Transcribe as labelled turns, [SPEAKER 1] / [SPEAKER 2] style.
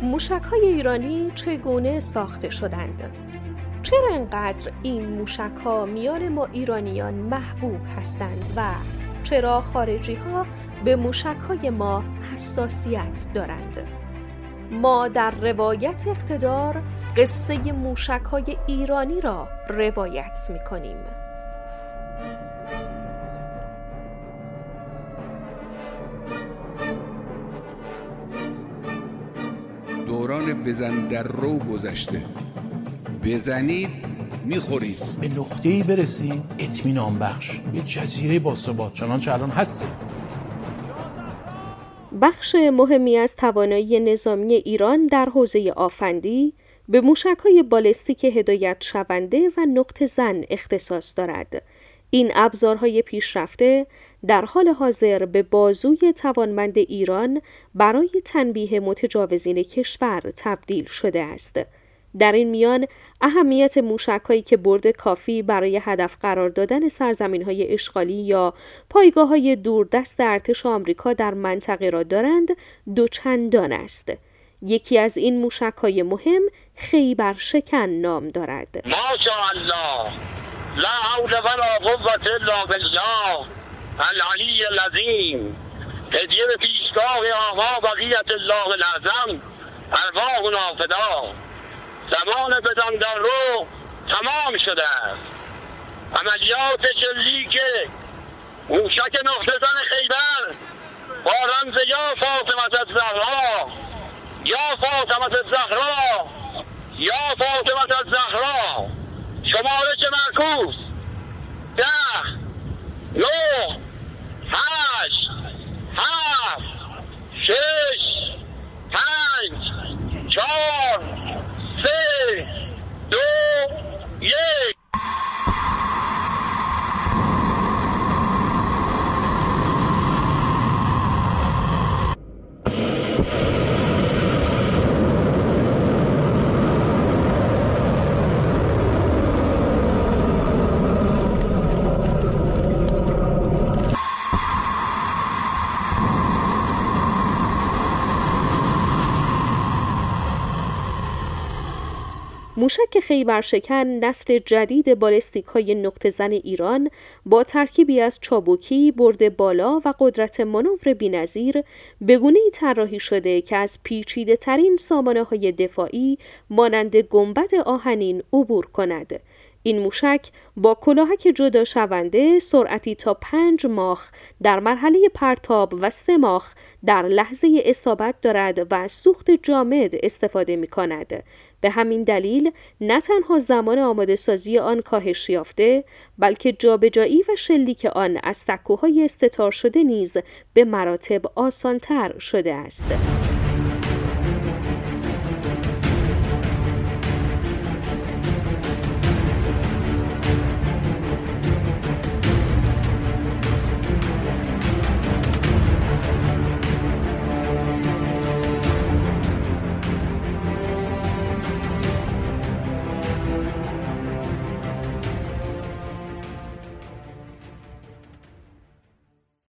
[SPEAKER 1] موشک‌های ایرانی چگونه ساخته شدند؟ چرا اینقدر این موشک‌ها میان ما ایرانیان محبوب هستند و چرا خارجی‌ها به موشک‌های ما حساسیت دارند؟ ما در روایت اقتدار قصه موشک‌های ایرانی را روایت می‌کنیم.
[SPEAKER 2] دوران بزن در رو گذشته. بزنید میخورید.
[SPEAKER 3] به نقطه‌ای برسید اطمینان بخش، یه جزیره باثبات چنانچه الان هستیم.
[SPEAKER 1] بخش مهمی از توانایی نظامی ایران در حوزه آفندی به موشک‌های بالستیک هدایت شونده و نقطه زن اختصاص دارد. این ابزارهای پیشرفته در حال حاضر به بازوی توانمند ایران برای تنبیه متجاوزین کشور تبدیل شده است. در این میان اهمیت موشک‌هایی که برد کافی برای هدف قرار دادن سرزمین‌های اشغالی یا پایگاه‌های دوردست ارتش آمریکا در منطقه را دارند دوچندان است. یکی از این موشک‌های مهم خیبرشکن نام دارد.
[SPEAKER 4] ماشاءالله لا حول ولا قوة الا بالله العلی العظیم. هدیه به پیشگاه آقا بقیت الله الاعظم ارواحنا فدا. زمان بدان در رو تمام شده است. عملیات شلیک موشک نقطه زن خیبر با رمز یا فاطمه الزهرا، یا فاطمه الزهرا، یا فاطمه الزهرا. شمارش معکوس 10 9 8 7 6 5 4 3 2 1.
[SPEAKER 1] موشک خیبرشکن نسل جدید بالستیک‌های نقطه زن ایران با ترکیبی از چابکی، برد بالا و قدرت مانور بی‌نظیر به گونه‌ای طراحی شده که از پیچیده‌ترین سامانه‌های دفاعی مانند گنبد آهنین عبور کند. این موشک با کلاهک جدا شونده سرعتی تا 5 ماخ در مرحله پرتاب و 3 ماخ در لحظه اصابت دارد و از سوخت جامد استفاده می کند. به همین دلیل نه تنها زمان آماده سازی آن کاهش یافته، بلکه جابجایی و شلیک آن از تکوهای استتار شده نیز به مراتب آسان‌تر شده است.